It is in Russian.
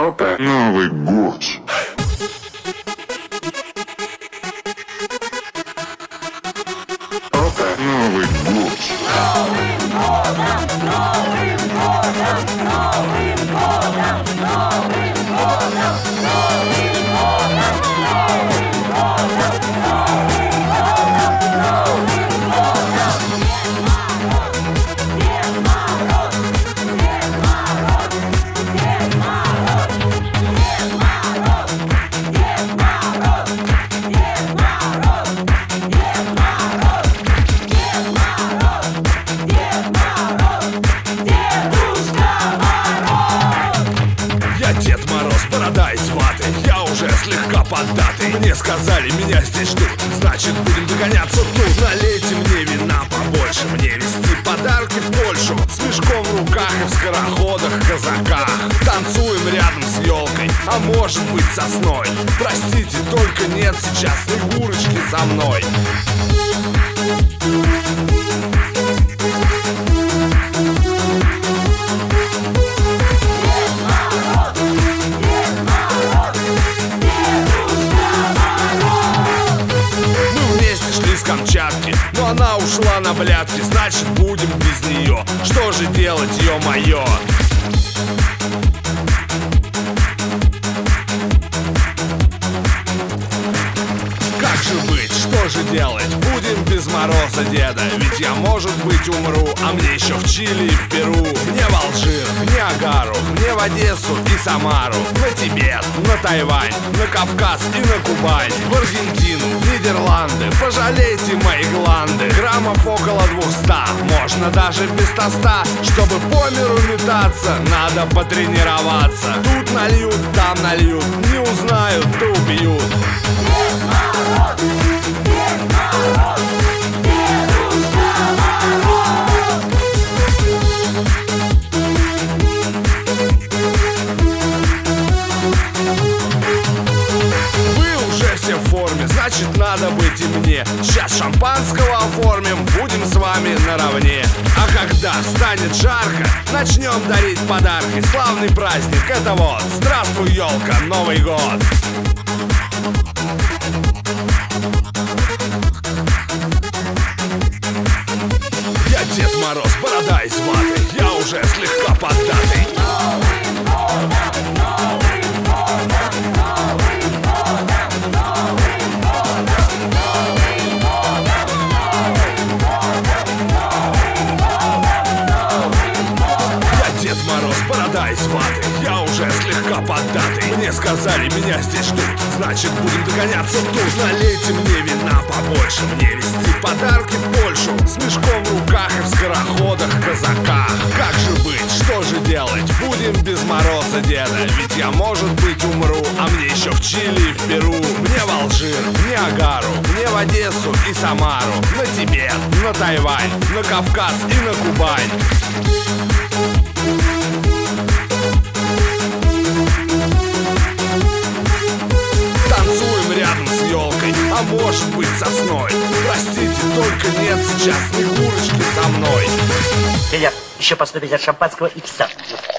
Опа, Новый год. Опа, Новый год. Дед Мороз, борода из ваты, я уже слегка поддатый. Мне сказали, меня здесь ждут, значит будем догоняться тут. Налейте мне вина побольше, мне везти подарки в Польшу. С мешком в руках и в скороходах, казаках. Танцуем рядом с елкой, а может быть сосной. Простите, только нет сейчас Снегурочки со мной. Камчатки, но она ушла на блядки, значит будем без нее. Что же делать, ё-моё? Как же быть, что же делать? Будем без Мороза деда. Ведь я, может быть, умру, а мне еще в Чили и в Перу. Мне в Алжир, в Ниагару, мне в Одессу и Самару, на Тибет, на Тайвань, на Кавказ и на Кубань, в Аргентину, в Нидерланды. Пожалейте мои гланды, граммов около 200, можно даже без тоста. Чтобы по миру метаться, надо потренироваться. Тут нальют, там нальют, не узнают, да убьют. В форме, значит надо быть и мне. Сейчас шампанского оформим, будем с вами наравне. А когда станет жарко, начнем дарить подарки. Славный праздник, это вот, здравствуй, елка, Новый год. Я Дед Мороз, борода из ваты, я уже слегка поддатый. Дед Мороз, борода из ваты, я уже слегка поддатый. Мне сказали, меня здесь ждут, значит будем догоняться тут. Налейте мне вина побольше, мне везти подарки в Польшу. С мешком в руках и в скороходах, казаках. Как же быть, что же делать? Будем без Мороза деда. Ведь я, может быть, умру, а мне еще в Чили и в Перу. Мне в Алжир, в Ниагару, мне в Одессу и Самару, на Тибет, на Тайвань, на Кавказ и на Кубань. Танцуем рядом с елкой, а может быть сосной. Простите, только нет сейчас Снегурочки со мной. Филипп, еще поступить от шампанского и все.